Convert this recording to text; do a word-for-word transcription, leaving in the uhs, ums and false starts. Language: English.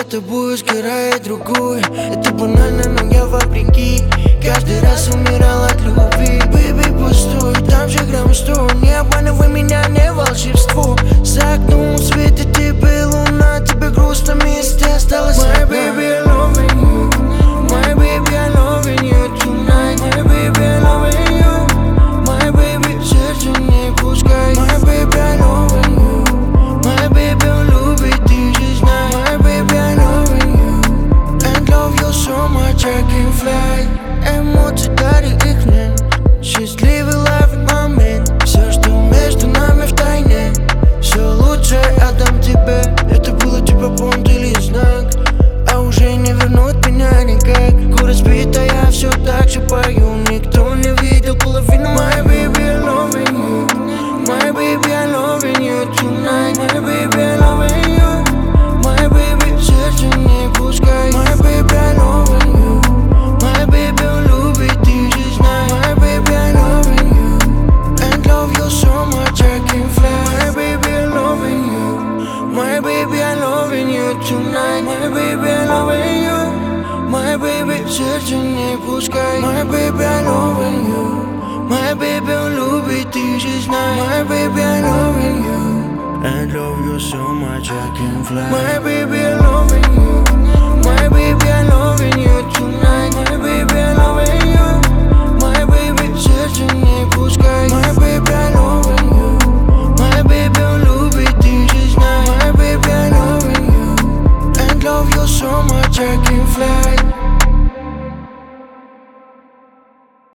тобой сгорает другой. Это банально, но я вопреки каждый раз умирал от любви. Бэйби, постой, там же грамм сто. Не обманывай меня, не волшебство. За окном светит тебе луна, тебе грустно, вместе осталось. My baby, I loving you. My baby, I loving you tonight. My baby, I loving you. My baby, сердце не пускай. My baby, I loving you. My baby, он любит, ты же знай. My baby, I loving you. And love you so much, I can fly. Эмоции дари их мне. Счастливый ловит момент. Все, что между нами в тайне, все лучше отдам тебе. Это было типа понт или знак, а уже не вернуть меня никак. Кура спит, а я все так же пою. Никто не видел половину. My baby, I loving you. My baby, I loving you tonight. My baby, I loving you. My baby, сердце не пускай. My baby, I loving you. My baby, он любит, ты же знай. My baby, I loving you. And love you so much, I can fly. My baby, I loving you. My baby, I loving you tonight. My baby, I loving you. My baby, сердце не пускай. My baby, I loving you. My baby, он любит, ты же знай. My baby, I loving you. And love you so much, I can fly. My baby, I